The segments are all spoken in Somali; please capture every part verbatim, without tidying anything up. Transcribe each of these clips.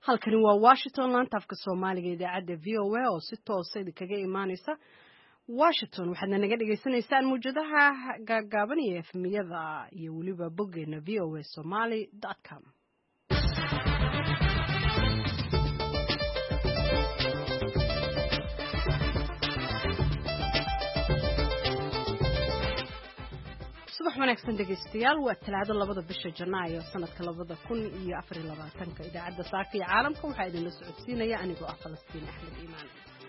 halkani waa Washington laanta afka Soomaaliga idaacada V O A oo si toos ah kaga imaanaysa Washington waxaadna naga dhageysanaysaan muujadaha gaagaaban ee efmiyada iyo waliba boggeena v o a somali dot com. subax wanaagsan dhegeystayaal waa talaado labada bisha Janaayo sanadka labada kun iyo afar iyo labaatanka idaacada saaka iyo caalamka waxaa idin la socodsiinaya anigoo ah Falastiin Axmed Iimaan.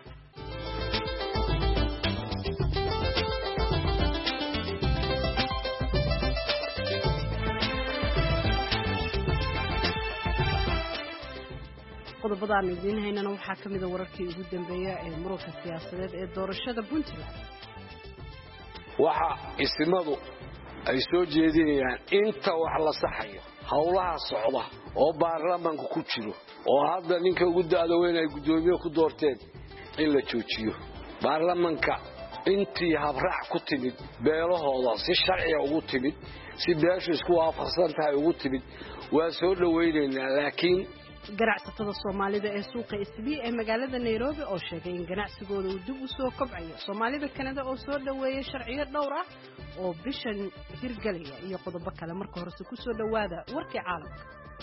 qodobadaan idin haynana waxaa kamid ah wararkii ugu dambeeyay ee muranka siyaasadeed ee doorashada Puntland. waxa ismadu ay soo jeedinayaan inta wax la saxayo hawlaha socda oo baarlamaanku ku jiro oo hadda ninka ugu daada weyn ay gudoomiye ku doorteen in la joojiyo baarlamaanka intii habraac ku timid beelahooda si sharci ugu timid si beeshu isku waafaqsan tahay ugu timid waa soo dhaweynaynaa laakiin ganacsatada Soomaalida ee suuqa Isbii ee magaalada Nairobi oo sheegay in ganacsigooda uu dib u soo kobcayo Soomaalida Kanada oo soo dhaweeyay sharciyo dhowr ah oo bishan hirgalaya iyo qodobo kale marka hore ku soo dhawaada warkii caalamka.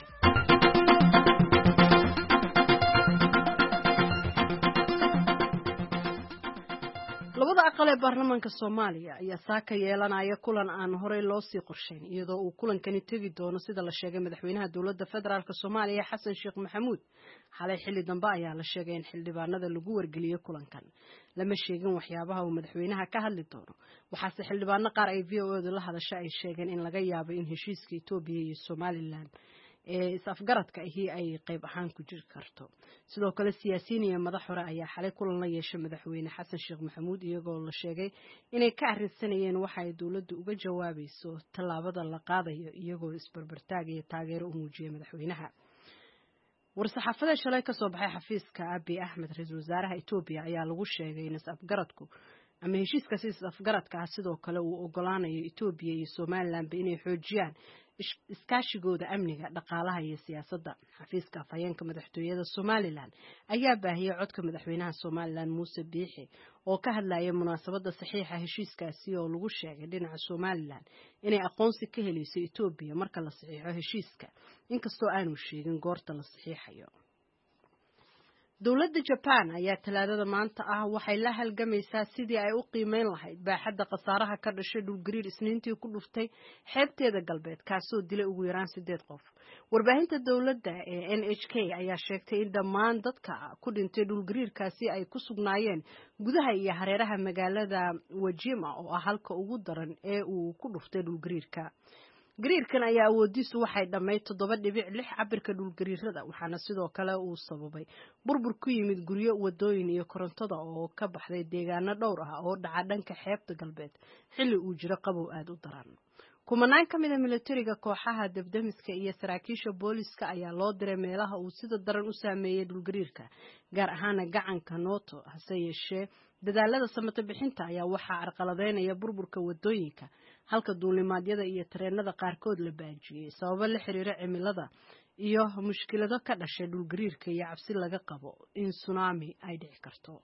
labada aqal ee baarlamaanka Soomaaliya ayaa saaka yeelanaya kulan aan horey loo sii qorsheyn iyadoo uu kulankani tagi doono sida la sheegay madaxweynaha dawladda federaalka Soomaaliya Xasan Sheekh Maxamuud. xalay xilli dambe ayaa la sheegay in xildhibaanada lagu wargeliyay kulankan lama sheegin waxyaabaha uu madaxweynaha ka hadli doono waxaase xildhibaano qaar ay V O A la hadashay ay sheegeen in laga yaabo in heshiiska Itoobiya iyo Somaliland ee isafgaradka ahi ay qayb ahaan ku jiri karto. sidoo kale siyaasiyiin iyo madax hore ayaa xalay kulan la yeeshay madaxweyne Xasan Sheekh Maxamuud iyagoo la sheegay inay ka arrinsanayeen waxa ay dawladdu uga jawaabayso tallaabada la qaadayo iyagoo isbarbartaag iyo taageero u muujiyay madaxweynaha. war-saxaafada shalay ka soo baxay xafiiska Abiy Ahmed ra'iisul wasaaraha Itoobiya ayaa lagu sheegay in isafgaradku ama heshiiskaasi isafgaradka ah sidoo kale uu ogolaanayo Itoobiya iyo Somaliland inay xoojiyaan iskaashigooda amniga dhaqaalaha iyo siyaasadda. xafiiska afhayeenka madaxtooyada Somaliland ayaa baahiyay codka madaxweynaha Somaliland Muuse Biixi oo ka hadlayay munaasabadda saxiixa heshiiskaasi oo lagu sheegay dhinaca Somaliland inay aqoonsi ka helayso Itoobiya marka la saxiixo heshiiska inkastoo aanu sheegin goorta la saxiixayo. dawladda Japan ayaa talaadada maanta ah waxay la halgamaysaa sidii ay u qiimeyn lahayd baaxadda khasaaraha ka dhashay dhulgariir isniintii ku dhuftay xeebteeda galbeed kaasoo dilay ugu yaraan sideed qof. warbaahinta dawladda ee N H K ayaa sheegtay in dhammaan dadka ku dhintay dhulgariirkaasi ay ku sugnaayeen gudaha iyo hareeraha magaalada Wajima oo ah halka ugu daran ee uu ku dhuftay dhulgariirka. gariirkan ayaa awoodiisu waxay dhamay toddoba dhibic lix cabirka dhulgariirada waxaana sidoo kale uu sababay burbur ku yimid guryo wadooyin iyo korontada oo ka baxday deegaano dhowr ah oo dhaca dhanka xeebta galbeed xilli uu jiro qabow aad u daran. kumanaan ka mid ah militariga kooxaha dabdamiska iyo saraakiisha booliska ayaa loo diray meelaha uu sida daran u saameeyay dhulgariirka gaar ahaan gacanka Noto hase yeeshee dadaalada samata bixinta ayaa waxaa carqaladeynaya burburka wadooyinka halka duulimaadyada iyo tareenada qaarkood la baajiyay sababo la xiriira cimilada iyo mushkilado ka dhashay dhulgariirka iyo cabsi laga qabo in tsunami ay dhici karto.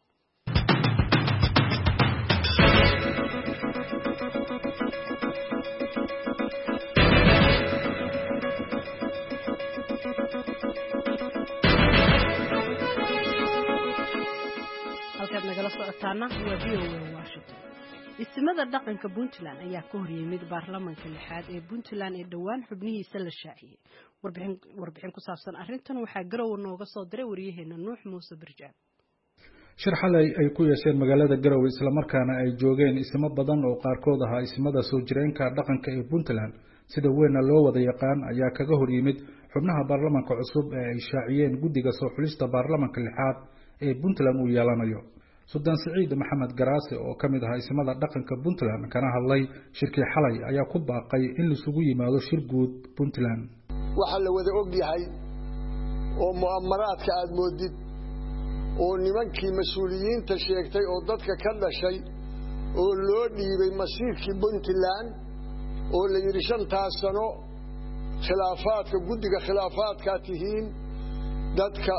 halkaad nagala socotaana waa V O A Washington. ismada dhaqanka Puntland ayaa ka hor yimid baarlamaanka lixaad ee Puntland ee dhawaan xubnihiisa la shaaciyay. warbixin warbixin ku saabsan arrintan waxaa garow nooga soo diray wariyaheena Nuux Muuse Birjaan. shir xalay ay ku yeesheen magaalada Garowe isla markaana ay joogeen ismo badan oo qaarkood ahaa ismada soo jireenka dhaqanka ee Puntland sida weyn loo wada yaqaan ayaa kaga hor yimid xubnaha baarlamaanka cusub ee ay shaaciyeen guddiga soo xulista baarlamaanka lixaad ee Puntland uu yeelanayo. Sudan Saciid Maxamed Garaase oo kamid ah ismada dhaqanka Puntland kana hadlay shirkii xalay ayaa ku baaqay in la isugu yimaado shir guud Puntland. waxa la wada og yahay oo mu'amaraadka aad moodid oo nimankii mas'uuliyiinta sheegtay oo dadka ka dhashay oo loo dhiibay masiirkii Puntland oo la yiri shantaas sano khilaafaadka guddiga khilaafaadka tihiin dadka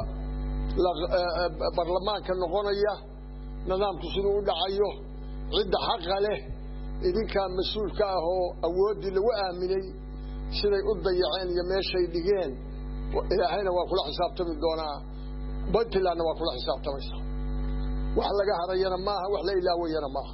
baarlamaanka noqonaya nidaamku siduu u dhacayo cidda xaqa leh idinka mas'uulka ah oo awoodii lagu aaminay siday u dayaceen iyo meeshay dhigeen ilaahayna waa kula xisaabtami doonaa Puntlandna waa kula xisaabtamaysa wax laga hadayana maaha wax la ilaawayana maaha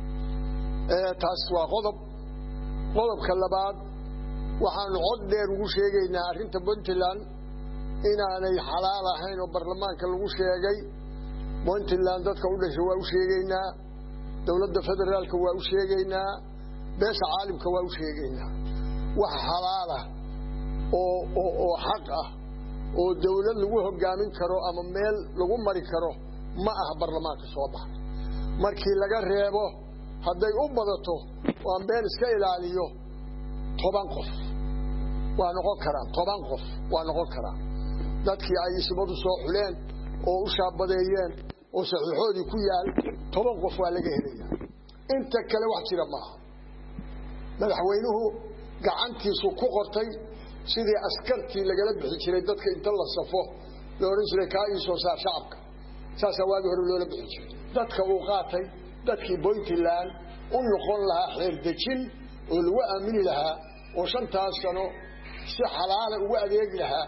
ee taas waa qodob qodobka labaad waxaan cod dheer ugu sheegaynaa arrinta Puntland inaanay xalaal ahayn oo baarlamaanka lagu sheegay Puntland dadka u dhashay waa u sheegaynaa dawladda federaalka waa u sheegaynaa beesha caalamka waa u sheegaynaa wax xalaal ah oo oo oo xaq ah oo dawlad lagu hogaamin karo ama meel lagu mari karo ma aha baarlamaanka soo baxay markii laga reebo haday u badato waan been iska ilaaliyo toban qof waa noqon karaan toban qof waa noqon karaan dadkii ay isbadu soo xuleen oo u shaabadeeyeen oo saxiixoodii ku yaal toban qof waa laga helayaa inta kale wax jira maaha madaxweynuhu gacantiisu ku qortay sidii askartii lagala bixi jiray dadka inta la safo looran jiray ka ay soo saar shacabka saasa waagi hore loola bixi jiray dadka uu qaatay dadkii Puntland u noqon lahaa xeer dejin oo lagu aamini lahaa oo shantaas sano si xalaal ugu adeegi lahaa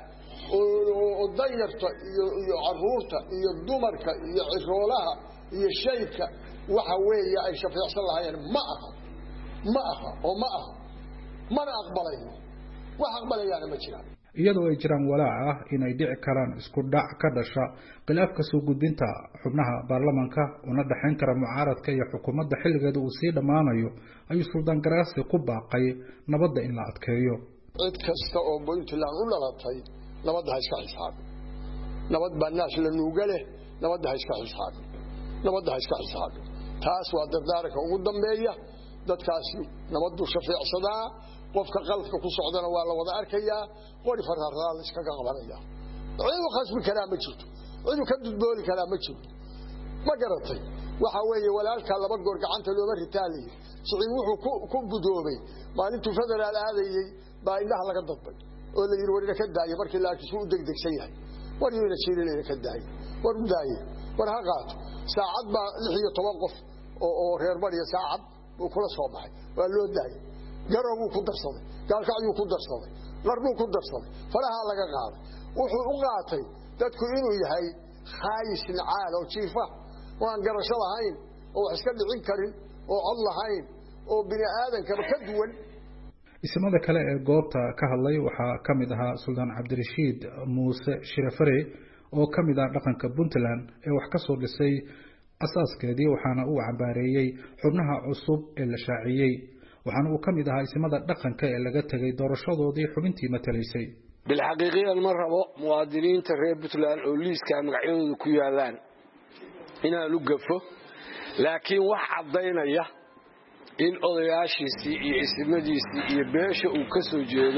oo dayarta iyo iyo caruurta iyo dumarka iyo ciroolaha iyo shaybka waxa weeye ay shafiicsan lahaayeen ma aha ma aha oo ma aha mana aqbalayo wax aqbalayana ma jiraan iyadoo ay jiraan walaac ah inay dhici karaan isku dhac ka dhasha khilaafka soo gudbinta xubnaha baarlamaanka una dhaxayn kara mucaaradka iyo xukuumadda xilligeeda uu sii dhamaanayo ayuu Suldaan Garaasi ku baaqay nabadda in la adkeeyo cid kasta oo Puntland u dhalatay nabadda ha iska xisaab nabad banaas la nuugale nabadda ha iska xisaab nabadda ha iska xisaab taas waa dardaarka ugu dambeeya dadkaasi nabaddu shafiicsadaa qofka qalbka ku socdana waa la wada arkayaa qori fararaal iska qabanaya ciidu qasbi kara ma jirto ciidu ka dudbooli kara ma jirto ma garatay waxa weeye walaalka laba goor gacanta looga ritaaliyo sicid wuxuu ku gudoobay maalintu federaal aadayay baa indhaha laga dadbay oo la yiri warina ka daayay markii la arkay uu degdegsan yahay warina jiileeyay ka daayay war u daayay war ha qaato saacad baa lix iyo toban qof oo oo reer bariya saacad uu kula soo baxay waa loo daayay garow ku darsaday gaalka ayuu ku darsaday qarbu ku darsaday faraha laga qaaday wuxuu u qaatay dadku inuu yahay khaayis nacaal oo jiifa waan garasho lahayn oo iska dhicin karin oo Allah hayn oo bini aadanka ka duwan ismada kale ee goobta ka hadlay waxa kamid ahaa Suldaan Cabdirashiid Muuse Shirafare oo kamid ah dhaqanka Puntland ee wax ka soo dhisay asaaskeedii waxaana uu cambaareeyay xubnaha cusub ee la shaaciyay waxaana uu kamid ahaa ismada dhaqanka ee laga tagay doorashadoodii xubintii matalaysay bil xaqiiqiyan ma rabo muwaadiniinta reer Puntland oo liiska magacyadooda ku yaalaan inaan u gafo laakiin wax cadeynaya in odayaashiisii iyo ismadiisii iyo beesha uu ka soo jeedo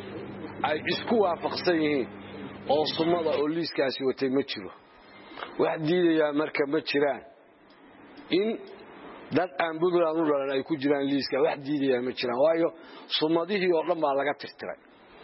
ay isku waafaqsan yihiin oo sumada oo liiskaasi watay ma jiro wax diidaya marka ma jiraan in dad aan Puntland u dhalan ay ku jiraan liiska wax diidaya ma jiraan waayo sumadihii oo dhan baa laga tirtiray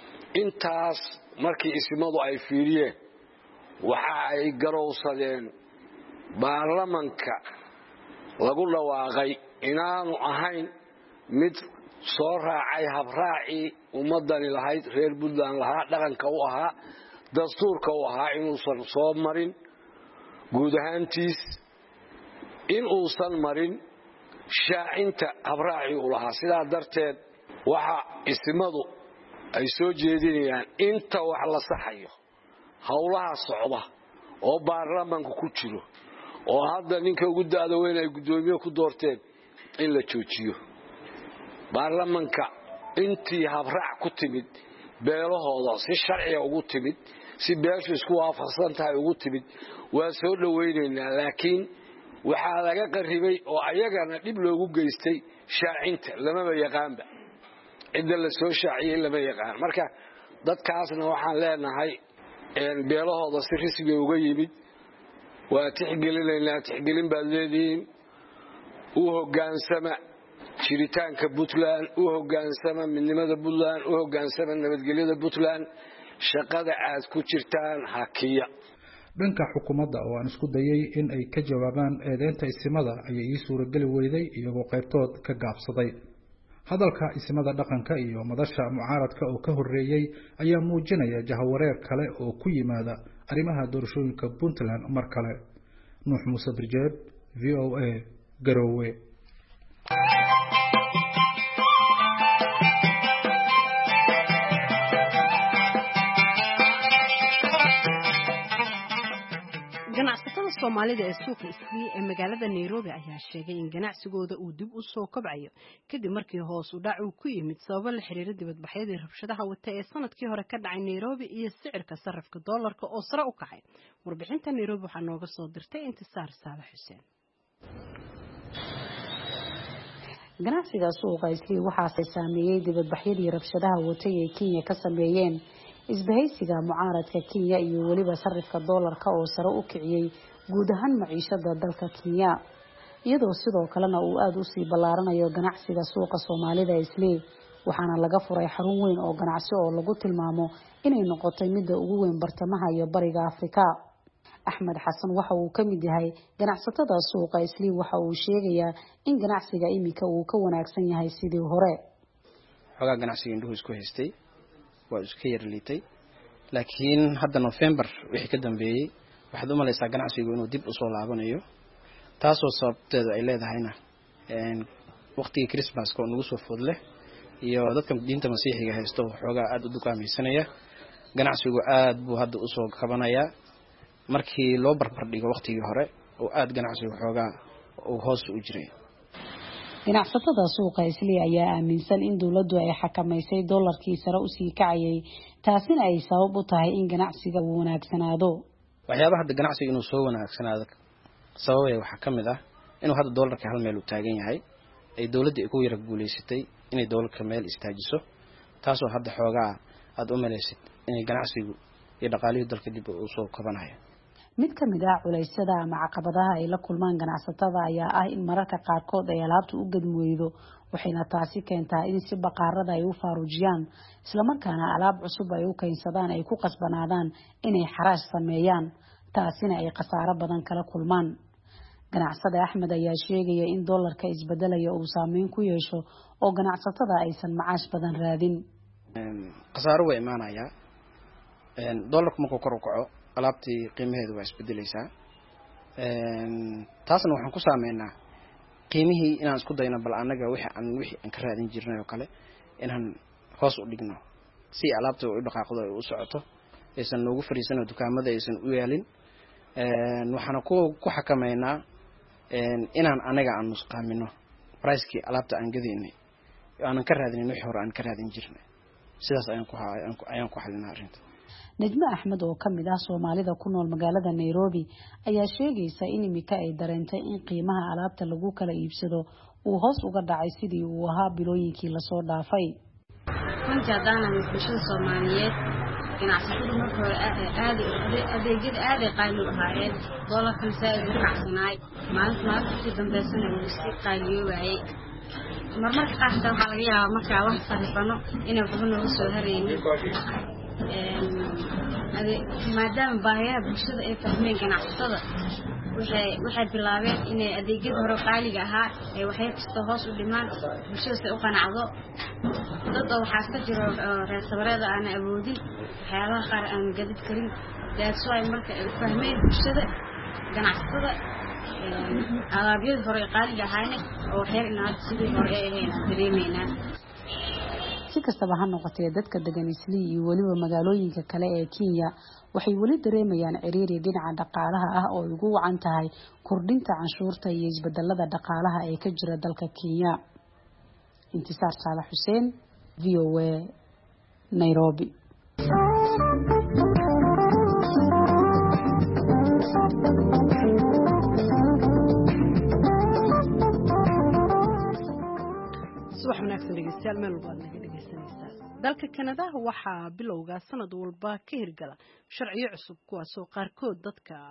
intaas markii ismadu ay fiiriyeen waxa ay garowsadeen baarlamaanka lagu dhawaaqay inaanu ahayn mid soo raacay habraaci ummadani lahayd reer Puntland lahaa dhaqanka u ahaa dastuurka u ahaa inuu soo marin guud ahaantiis in uusan marin shaacinta habraaci u lahaa sidaa darteed waxa ismadu ay soo jeedinayaan inta wax la saxayo hawlaha socda oo baarlamaanku ku jiro oo hadda ninka ugu daada weyn ay gudoomiye ku doorteen in la joojiyo baarlamaanka intii habraac ku timid beelahooda si sharciga ugu timid si beeshu isku waafaqsan tahay ugu timid waa soo dhaweynaynaa laakiin waxa laga qaribay oo ayagana dib loogu geystay shaacinta lama yaqaanba cid la soo shaaciyay lama yaqaan marka dadkaasna waxaan leenahay in beelahooda si rismi uga yimid waa tixgelinaynaa tixgelin baad leedihiin u hogaansama jiritaanka Puntland u hogaansama midnimada Puntland u hogaansama nabadgelyada Puntland shaqada aad ku jirtaan hakiya dhanka xukuumadda oo aan isku dayay in ay ka jawaabaan eedeynta isimada ayay ii suurageli weyday iyagoo qaybtood ka gaabsaday hadalka isimada dhaqanka iyo madasha mucaaradka oo ka horeeyay ayaa muujinaya jahawareer kale oo ku yimaada arrimaha doorashooyinka Puntland mar kale nuux muuse birjeeb v o a Garowe ganacsatada Soomaalida ee suuqa Islii ee magaalada Nairobi ayaa sheegay in ganacsigooda uu dib u soo kobcayo kadib markii hoos u dhac uu ku yimid sabab la xiriira dibadbaxyadii rabshadaha wata ee sanadkii hore ka dhacay Nairobi iyo sicirka sarrifka dollarka oo sare u kacay warbixinta Nairobi waxaa nooga soo dirtay Intisaar Saalax Xuseen ganacsiga suuqa Islii waxaa saameeyay dibadbaxyadii rabshadaha wata ee Kenya ka sameeyeen isbahaysiga mucaaradka Kenya iyo waliba sarrifka dollarka oo sare u kiciyay guud ahaan maciishada dalka Kenya iyadoo sidoo kalena uu aad u sii ballaaranayo ganacsiga suuqa Soomaalida Islii waxaana laga furay xarun weyn oo ganacsi oo lagu tilmaamo inay noqotay mid ugu weyn bartamaha iyo bariga Afrika Axmed Xasan waxa uu ka mid yahay ganacsatada suuqa Islii waxa uu sheegayaa in ganacsiga imika uu ka wanaagsan yahay sidii hore xogaa ganacsiga indhuhu isku haystay waa iska yar liitay laakiin hadda November wixii ka dambeeyay waxaad u malaysaa ganacsigu inuu dib u soo laabanayo taasoo sababteedu ay leedahayna een waqtiga Christmas ko nagu soo fudle iyo dadka diinta Masiixiga haysto xogaa aad u dukaamaysanaya ganacsigu aad buu hadda u soo kabanaya markii loo barbar dhigo waqtigii hore oo aad ganacsigu xogaa uu hoos u jiray ganacsatada suuqa Islii ayaa aaminsan in dawladdu ay xakamaysay dollarkii sare u sii kacayay taasina ay sabab u tahay in ganacsiga uu wanaagsanaado waxyaabaha hadda ganacsiga inuu soo wanaagsanaado sababay waxa kamid ah inuu hadda dollarka hal meel u taagan yahay ay dawladdu ku yara guuleysatay inay dollarka meel istaajiso taasoo hadda xoogaa aad u maleysay in ganacsigu iyo dhaqaalihi dalka dib u soo kabanayo mid ka mid ah culaysyada ama caqabadaha ay la kulmaan ganacsatada ayaa ah in mararka qaarkood ay alaabtu u gadmooydo waxayna taasi keentaa in si baqaarada ay u faarujiyaan isla markaana alaab cusub ay u keensadaan ay ku qasbanaadaan inay xaraash sameeyaan taasina ay khasaaro badan kala kulmaan ganacsade Axmed ayaa sheegaya in dollarka isbedelayo uu saameyn ku yeesho oo ganacsatada aysan macaash badan raadin khasaaro way imaanaya een dollarku markuu kor u kaco alaabtii qiimaheedu waa isbedelaysaa een taasna waxaan ku saameynaa qiimihii inaan isku dayno bal anaga wixii aan wixii aan ka raadin jirnay oo kale inaan hoos u dhigno si alaabta u dhaqaaqdo ay u socoto aysan noogu fariisano dukaamada aysan u yeelin een waxaan ku ku xakameynaa een inaan anaga aan nusqaamino price-kii alaabta aan gadaynay aan ka raadin wixii hore aan ka raadin jirnay sidaas ayaan ku ayaan ku xalinaa arrinta Najma Axmed oo kamid ah Soomaalida ku nool magaalada Nairobi ayaa sheegaysa in imika ay dareentay in qiimaha alaabta lagu kala iibsado uu hoos uga dhacay sidii uu ahaa bilooyinkii la soo dhaafay. Runtii haddana bulshada Soomaaliyeed ganacsatada marka hore aad adeegyada aad ay qaali u ahaayeen dollarka saaid u kacsanay maalinta maalintii dambeysana uu iska qaaliyoobay marmarka qaar waxaa laga yaabaa marka wax sarifano inay waxba nooga soo haraynin maadaama baahiyaha bulshada ay fahmeen ganacsatada waxay waxay bilaabeen inay adeegyada hore qaaliga ahaa ay waxay kasta hoos u dhimaan bulshada si u qanacdo dad waxaa ka jiro reer sabareeda aan awoodin waxyaabaha qaar aan gadid karin that's why marka ay fahmeen bulshada ganacsatada alaabyada hore qaaliga ahaayna oo waxyar inaad sidii hore ay ahayn dareemeynaa si kastaba ha noqotee dadka degan Islii iyo waliba magaalooyinka kale ee Kenya waxay wali dareemayaan ciriiri dhinaca dhaqaalaha ah oo ugu wacan tahay kordhinta canshuurta iyo isbedelada dhaqaalaha ee ka jira dalka Kenya. Intisaar Saalax Xuseen, V O A, Nairobi. subax wanaagsan dhegeystayaal meel walba naga dhegeysanaysaa dalka Canada waxaa bilowga sanad walba ka hirgala sharciyo cusub kuwaasoo qaarkood dadka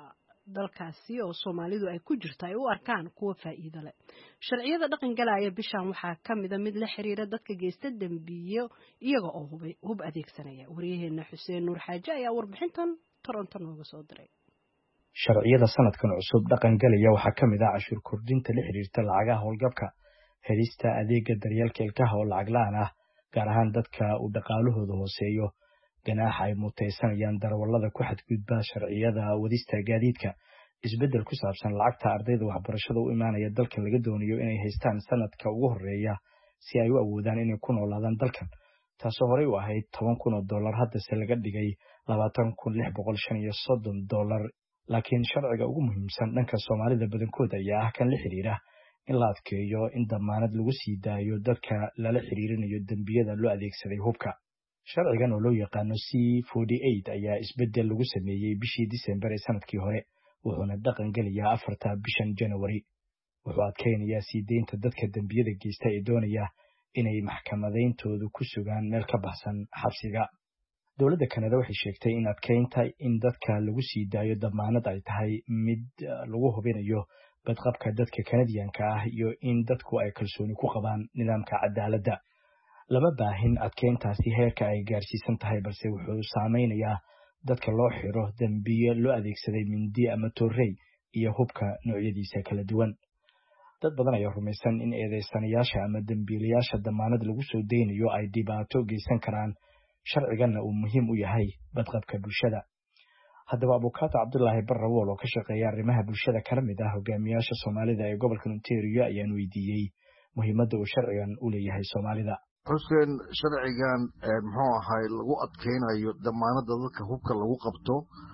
dalkaasi oo Soomaalidu ay ku jirto ay u arkaan kuwa faa'iido leh. Sharciyada dhaqan galaya bishan waxaa ka mid ah mid la xiriira dadka geysta dambiyo iyaga oo hubay hub adeegsanaya. Wariyaheena Xuseen Nuur Xaaji ayaa warbixintan Toronto nooga soo diray. Sharciyada sanadkan cusub dhaqan galaya waxaa ka mid ah cashuur kordhinta la xiriirta lacagaha howlgabka, helista adeega daryeelka ilkaha oo lacag la'aan ah, gaar ahaan dadka uu dhaqaalahooda hooseeyo, ganaaxa ay mutaysanayaan darawallada ku xadgudba sharciyada wadista gaadiidka, isbeddel ku saabsan lacagta ardayda waxbarashada u imaanaya dalkan laga doonayo inay haystaan sanadka ugu horeeya si ay u awoodaan inay ku noolaadaan dalkan, taasoo horey u ahayd toban kun oo dollar haddase laga dhigay labaatan kun lix boqol shan iyo soddon dollar. Laakiin sharciga ugu muhiimsan dhanka Soomaalida badankood ayaa ah kan la xiriira in la adkeeyo in damaanad lagu sii daayo dadka lala xiriirinayo dambiyada loo adeegsaday hubka. Sharcigan oo loo yaqaano C forty-eight ayaa isbeddel lagu sameeyey bishii December ee sanadkii hore, wuxuuna dhaqan gelayaa afarta bishan January. Wuxuu adkeynayaa sii deynta dadka dambiyada geysta ee doonaya inay maxkamadayntoodu ku sugaan meel ka baxsan xabsiga. Dowladda Kanada waxay sheegtay in adkeynta in dadka lagu sii daayo damaanad ay tahay mid lagu hubinayo badqabka dadka Kanadiyaanka ah iyo in dadku ay kalsooni ku qabaan nidaamka cadaaladda. Lama baahin adkeyntaasi heerka ay gaarsiisan tahay, balse wuxuu saameynayaa dadka loo xiro dambiyo loo adeegsaday mindi ama toorey iyo hubka noocyadiisa kala duwan. Dad badan ayaa rumaysan in eedeysanayaasha ama dambiilayaasha damaanad lagu soo deynayo ay dhibaato geysan karaan, sharciganna uu muhiim u yahay badqabka bulshada. Haddaba Abukaata Cabdullaahi Barrawool oo ka shaqeeya arrimaha bulshada kana mid ah hogaamiyaasha Soomaalida ee gobolka Ontario ayaan weydiiyey muhiimadda uu sharcigan u leeyahay Soomaalida. Xuseen, sharcigan muxuu ahay lagu adkeynayo damaanadda dadka hubka lagu qabto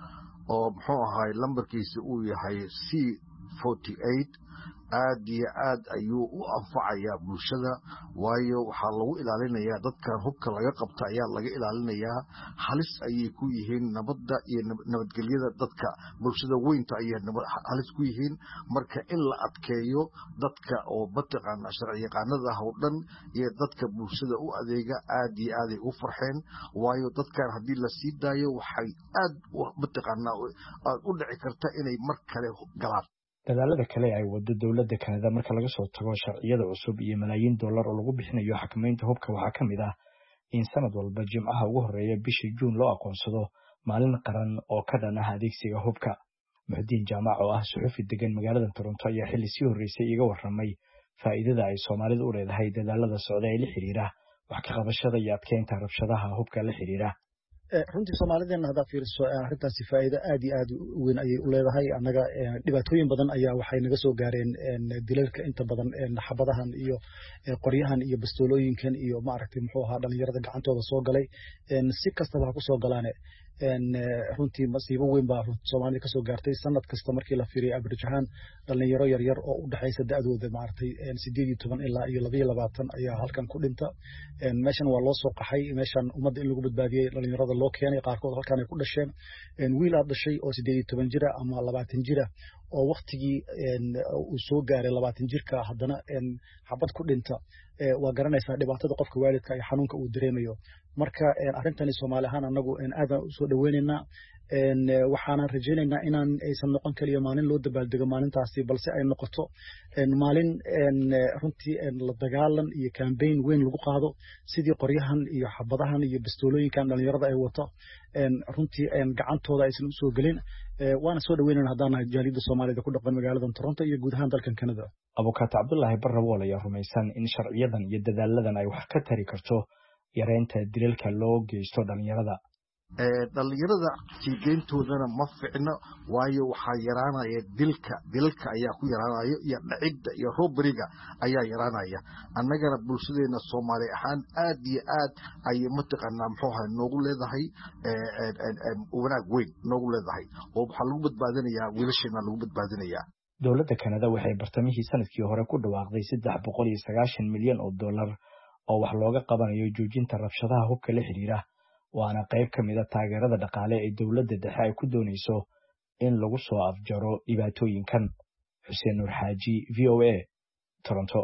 oo muxuu ahay lambarkiisa uu yahay C forty-eight aad iyo aad ayuu u anfacayaa bulshada, waayo waxaa lagu ilaalinayaa dadkan hubka laga qabta ayaa laga ilaalinayaa halis ayay ku yihiin nabadda iyo nabadgelyada dadka bulshada weynta ayay halis ku yihiin. Marka in la adkeeyo dadka oo mataqaana sharci yaqaanada ah oo dhan iyo dadka bulshada u adeega aad iyo aaday u farxeen, waayo dadkan haddii la sii daayo waxay aad mataqaana u dhici karta inay mar kale galaan. Dadaalada kale ay wado dowladda Kanada marka laga soo tago sharciyada cusub iyo malaayiin dollar oo lagu bixinayo xakamaynta hubka waxaa ka mid ah in sanad walba Jimcaha ugu horeeya bisha Juun loo aqoonsado maalin qaran oo ka dhan ah adeegsiga hubka. Muxdiin Jaamac oo ah suxufi degan magaalada Toronto ayaa xilli sii horreysay iga warramay faa'iidada ay Soomaalidu u leedahay dadaalada socda ee la xiriira wax ka qabashada iyo adkeynta rabshadaha hubka la xiriira. runtii Soomaalideena hadaa fiiriso arrintaasi faa'iido aad iyo aad u weyn ayay u leedahay. Anaga dhibaatooyin badan ayaa waxay naga soo gaareen dilalka inta badan xabadahan iyo qoryahan iyo bastoolooyinkan iyo maaragtay muxuu ahaa dhalinyarada gacantooda soo galay si kastaba ha ku soo galaane runtii masiibo weyn baa Soomaalida ka soo gaartay. Sanad kasta markii la fiiriyo average ahaan dhalinyaro yar yar oo u dhaxaysa da'dooda maaragtay sideed iyo toban ilaa iyo laba iyo labaatan ayaa halkan ku dhinta. Meeshan waa loo soo qaxay, meeshan ummadda in lagu badbaadiyay dhalinyarada loo keenay, qaarkood halkan ay ku dhasheen. Wiil aad dhashay oo sideed iyo toban jira ama labaatan jira oo waqtigii uu soo gaaray labaatan jirka haddana xabad ku dhinta, waa garanaysaa dhibaatada qofka waalidka iyo xanuunka uu dareemayo. Marka arrintani Soomaali ahaan anagu aad u soo dhaweynaynaa, waxaan rajaynaynaa inaan aysan noqon kaliya maalin loo dabaaldego maalintaasi, balse ay noqoto maalin runtii la dagaalan iyo campaign weyn lagu qaado sidii qoryahan iyo xabadahan iyo bastoolooyinkan dhalinyarada ay wato runtii gacantooda aysan u soo gelin. waana soo dhaweynaynaa haddaan jaaliyadda Soomaalida ku dhaqan magaalada Toronto iyo guud ahaan dalkan Canada. Abukaata Cabdullaahi Barrawool ayaa rumaysan in sharciyadan iyo dadaaladan ay wax ka tari karto yareynta dilalka loo geysto dhalinyarada. dhalinyarada sii deyntoodana ma fiicno, waayo waxaa yaraanaya dilka dilka ayaa ku yaraanaya iyo dhacidda iyo roberiga ayaa yaraanaya. annagana bulshadeena Soomaali ahaan aad iyo aad ay mataqaanaa muxuu ahay noogu leedahay wanaag weyn noogu leedahay oo waxaa lagu badbaadinayaa wiilasheena lagu badbaadinayaa. Dowladda Kanada waxay bartamihii sanadkii hore ku dhawaaqday saddex boqol iyo sagaashan milyan oo dollar oo wax looga qabanayo joojinta rabshadaha hubka la xiriira, waana qayb ka mid ah taageerada dhaqaale ee dowladda dhexe ay ku doonayso in lagu soo afjaro dhibaatooyinkan. Xuseen Nuur Xaaji, V O A, Toronto.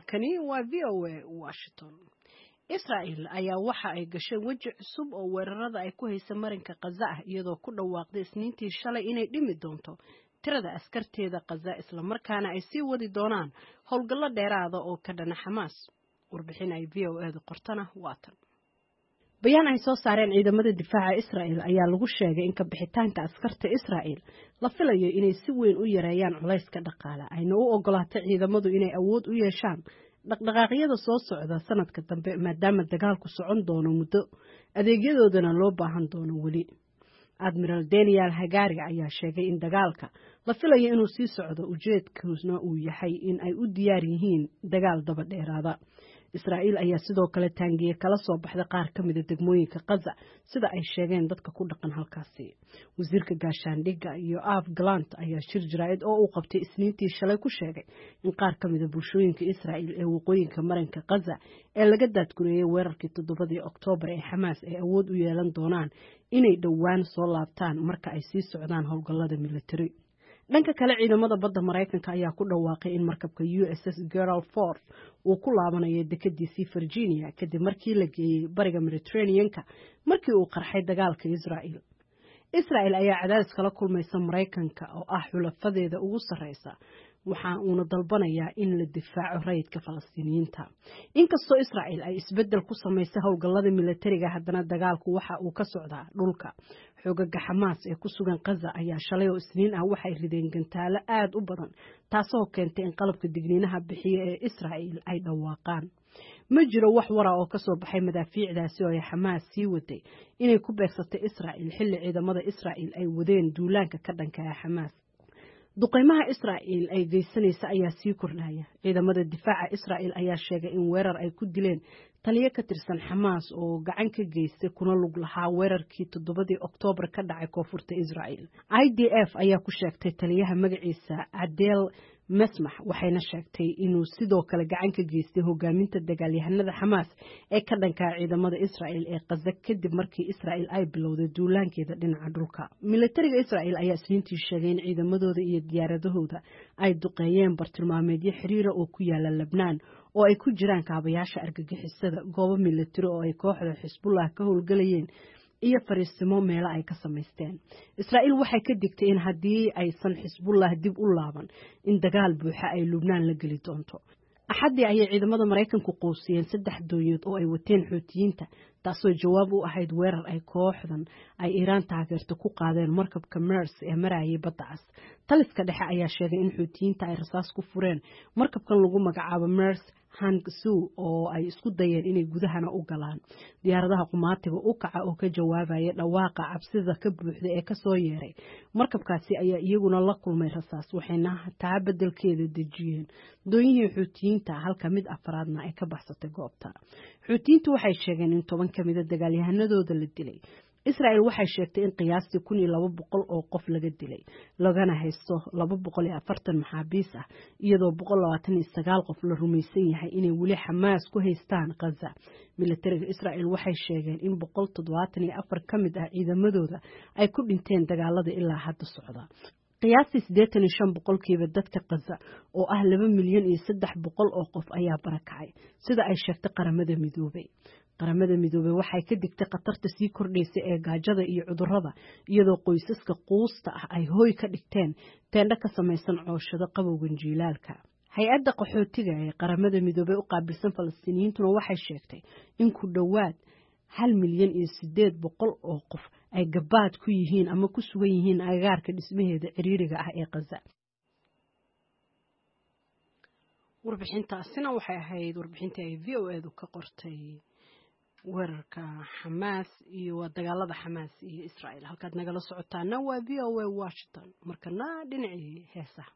halkani waa v o a Washington. Israel ayaa waxa ay gashay waji cusub oo weerarada ay ku haysa marinka Gaza ah iyadoo ku dhawaaqday isniintii shalay inay dhimi doonto tirada askarteeda Gaza isla markaana ay sii wadi doonaan howlgallo dheeraada oo ka dhana Xamaas. Warbixin ay v o a da qortana waatan. bayaan ay soo saareen ciidamada difaaca Israel ayaa lagu sheegay in ka bixitaanka askarta Israel la filayo inay si weyn u yareeyaan culayska dhaqaale ayna u ogolaato ciidamadu inay awood u yeeshaan dhaqdhaqaaqyada soo socda sanadka dambe maadaama dagaalku socon doono muddo adeegyadoodana loo baahan doono weli. Admiral Daniel Hagari ayaa sheegay in dagaalka la filayo inuu sii socdo ujeedkiisuna uu yahay in ay u diyaar yihiin dagaal daba dheeraada. Israel ayaa sidoo kale taangiye kala soo baxday qaar ka mid ah degmooyinka Gaza sida ay sheegeen dadka ku dhaqan halkaasi. Wasiirka gaashaandhigga iyo Af Gallant ayaa shir jiraa'id oo uu qabtay isniintii shalay ku sheegay in qaar ka mid ah bulshooyinka Israel ee waqooyinka marinka Gaza ee laga daadgureeyay weerarkii toddobadii Oktoobar ee Xamaas ay awood u yeelan doonaan inay dhowaan soo laabtaan marka ay sii socdaan howlgallada military. dhanka kale ciidamada badda Mareykanka ayaa ku dhawaaqay in markabka U S S Gerald Ford uu ku laabanayo dekeddiisii Virginia kadib markii la geeyay bariga Mediterranean-ka markii uu qarxay dagaalka Israel. Israel ayaa cadaadis kala kulmaysa Mareykanka oo ah xulafadeeda ugu sareysa waxa uuna dalbanayaa in la difaaco rayidka Falastiiniyiinta. Inkastoo Israel ay isbedel ku samaysay howlgallada militariga haddana dagaalku waxa uu ka socdaa dhulka. Xoogagga Xamaas ee ku sugan Gaza ayaa shalay oo Isniin ah waxay rideen gantaalo aad u badan taasoo keentay in qalabka digniinaha bixiya ee Israel ay dhawaaqaan. Ma jiro wax wara oo ka soo baxay madaafiicdaasi oo ay Xamaas sii waday inay ku beegsatay Israel xilli ciidamada Israel ay wadeen duulaanka ka dhanka ah Xamaas. duqeymaha Israel ay geysanaysa ayaa sii kordhaya. ciidamada difaaca Israel ayaa sheegay in weerar ay ku dileen taliye ka tirsan Xamaas oo gacan ka geystay kuna lug lahaa weerarkii toddobadii Oktoobar ka dhacay koonfurta Israel. I D F ayaa ku sheegtay taliyaha magaciisa Adel Mesmax waxayna sheegtay inuu sidoo kale gacan ka geystay hogaaminta dagaalyahanada Xamaas ee ka dhanka ciidamada Israel ee Gaza kadib markii Israel ay bilowday duulaankeeda dhinaca dhulka. Militariga Israel ayaa isniintii sheegay in ciidamadooda iyo diyaaradahooda ay duqeeyeen bartilmaameedyo xiriir oo ku yaala Lebanon oo ay ku jiraan kaabayaasha argagixisada goobo militari oo ay kooxda Xisbullah ka howlgalayeen iyo fariisimo meelo ay ka samaysteen. Israel waxay ka digtay in haddii aysan Xisbullah dib u laaban in dagaal buuxa ay Lebanon la geli doonto. Axadii ayay ciidamada Mareykanku qoosiyeen saddex doonyood oo ay wateen Xuutiyiinta taasoo jawaab u ahayd weerar ay kooxdan ay Iiraan taageerto ku qaadeen markabka Mersey ee marayay badda cas. Taliska dhexe ayaa sheegay in Xuutiyiinta ay rasaas ku fureen markabkan lagu magacaabo Mersey Hangzhou oo ay isku dayeen inay gudahana u galaan. Diyaaradaha qumaatiga u kaca oo ka jawaabaya dhawaaqa cabsida ka buuxda ee ka soo yeeray markabkaasi ayaa iyaguna la kulmay rasaas waxayna taa bedelkeeda dejiyeen dooniyihii Xuutiyiinta halka mid afraadna ay ka baxsatay goobta. Xuutiyiintu waxay sheegeen in toban ka mid ah dagaalyahanadooda la dilay. Israel waxay sheegtay in qiyaastii kun iyo laba boqol oo qof laga dilay lagana haysto laba boqol iyo afartan maxaabiis ah iyadoo boqol labaatan iyo sagaal qof la rumaysan yahay inay weli Xamaas ku haystaan Gaza. Militariga Israel waxay sheegeen in boqol toddobaatan iyo afar ka mid ah ciidamadooda ay ku dhinteen dagaalada ilaa hadda socda. qiyaastii siddeetan iyo shan boqolkiiba dadka Gaza oo ah laba milyan iyo saddex boqol oo qof ayaa barakacay sida ay sheegtay qaramada midoobay. qaramada midoobay waxay ka digtay khatarta sii kordhaysa ee gaajada iyo cudurrada iyadoo qoysaska quusta ah ay hooy ka dhigteen teendho ka samaysan cooshado qabowgan jiilaalka. Hay-adda qaxootiga ee qaramada midoobay u qaabilsan Falastiiniyiintuna waxay sheegtay in ku dhowaad hal milyan iyo siddeed boqol oo qof ay gabaad ku yihiin ama ku sugan yihiin agagaarka dhismaheeda ciriiriga ah ee Gaza. warbixintaasina waxay ahayd warbixintii ay V O A du ka qortay weerarka Xamaas iyo dagaalada Xamaas iyo Israel. halkaad nagala socotaana waa V O A Washington. markana dhinacii heesaha.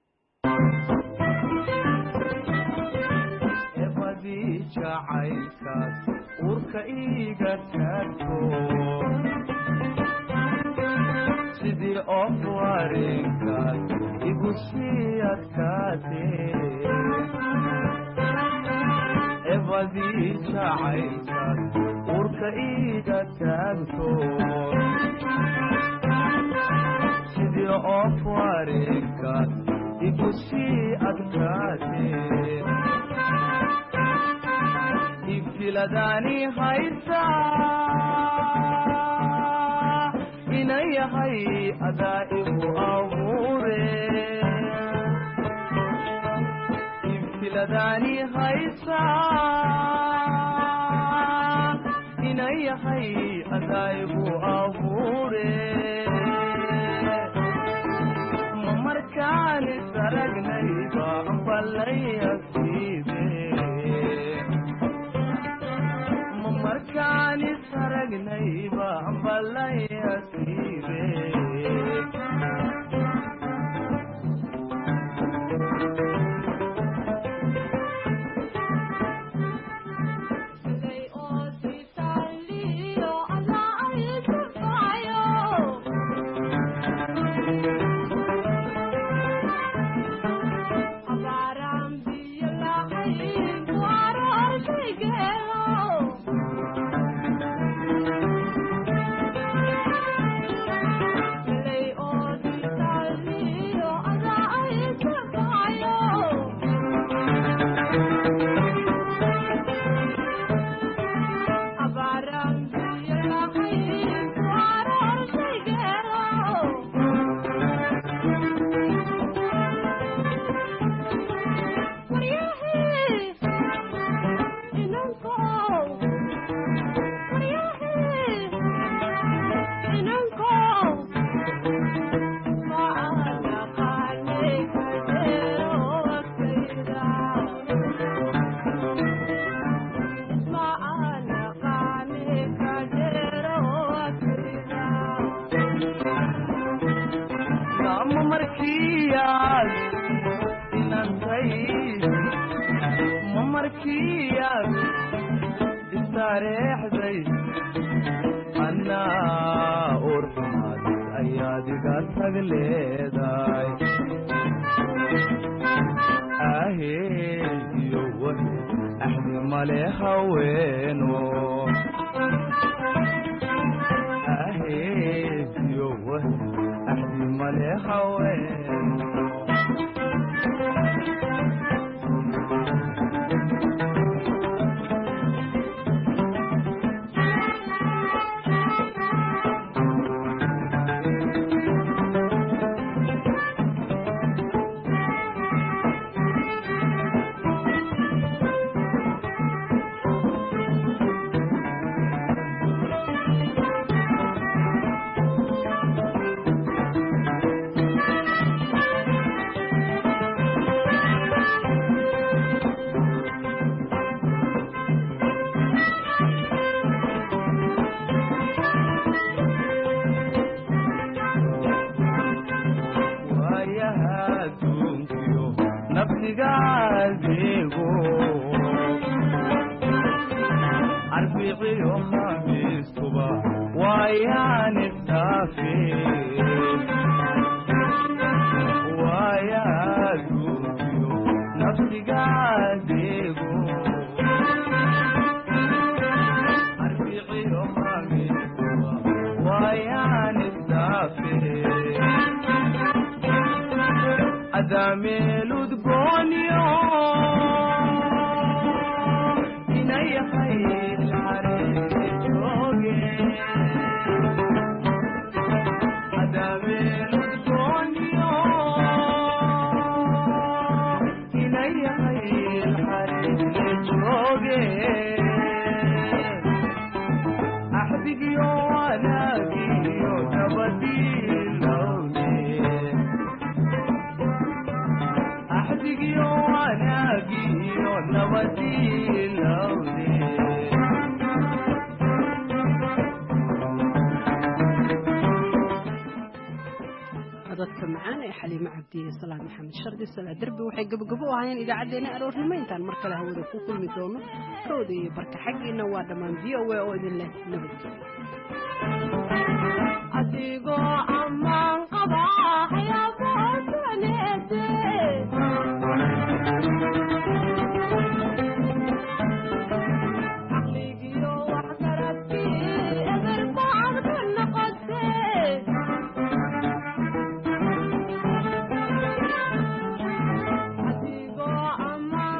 jacaylkaas urka iiga taagto sidii of wareegkaas igu sii adkaatee ebadii jacaylkaas urka iiga taagto sidii of wareegkaas igu sii adkaatee ibtiladani haysa inayahay adaibu abuure ibtiladani haysa inayahay adaibu abuure mamarkaan isaragnayba ambalayasiibe mamarkaan isaragnayba ambalayasiibe dadka macaan ee xaliimo cabdi iyo salaam maxamed shardi sala darbi waxay gabagabo u ahaayeen idaacadeena aroornimo intaan mar kale hawada ku kulmi doono kooda iyo barka xaggeena waa dhammaan v o a oo idin leh nabadgelyo adigoo ama